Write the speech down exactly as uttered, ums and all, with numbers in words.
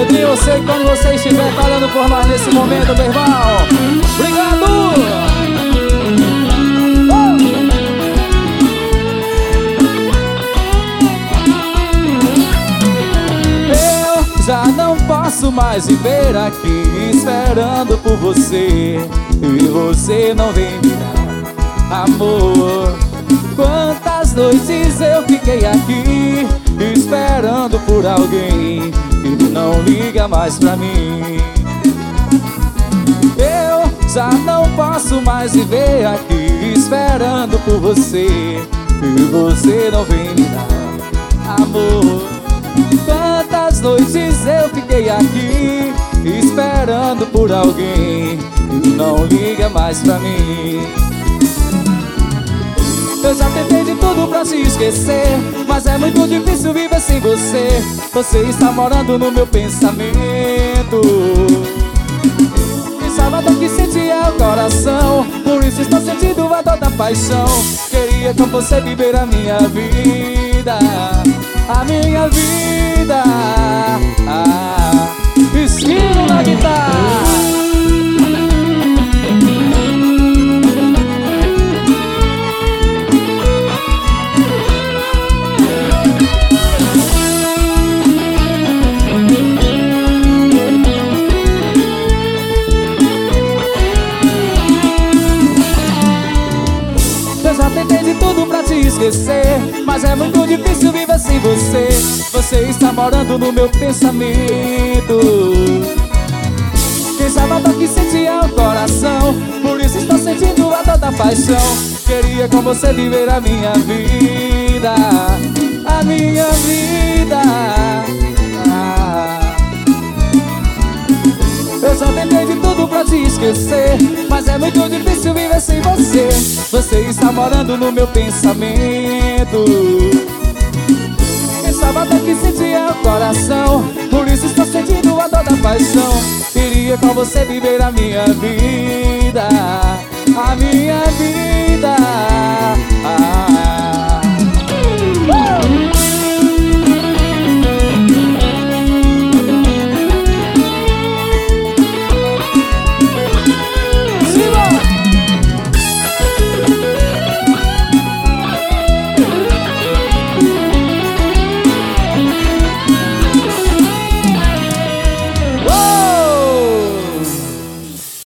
Pedrinho, eu sei que quando você estiver falando por nós nesse momento, meu irmão. Obrigado! Eu já não posso mais viver aqui esperando por você, e você não vem me dar amor. Quantas noites eu fiquei aqui esperando por alguém que não liga mais pra mim. Eu já não posso mais viver aqui esperando por você, e você não vem me dar amor. Quantas noites eu fiquei aqui esperando por alguém que não liga mais pra mim. Eu já tentei de tudo pra te esquecer, mas é muito difícil viver sem você. Você está morando no meu pensamento, e sabe a dor que sente é o coração. Por isso estou sentindo a dor da paixão. Queria com você viver a minha vida, a minha vida. Ah, esquilo na guitarra. Já tentei de tudo pra te esquecer, mas é muito difícil viver sem você. Você está morando no meu pensamento, quem sabe a dor que sente é o coração. Por isso estou sentindo a dor da paixão. Queria com você viver a minha vida, a minha vida. Ah. Eu já tentei de tudo pra te esquecer, mas é muito difícil viver sem você. Você está morando no meu pensamento, quem sabe a dor que sente é o coração. Por isso estou sentindo a dor da paixão. Queria com você viver a minha vida,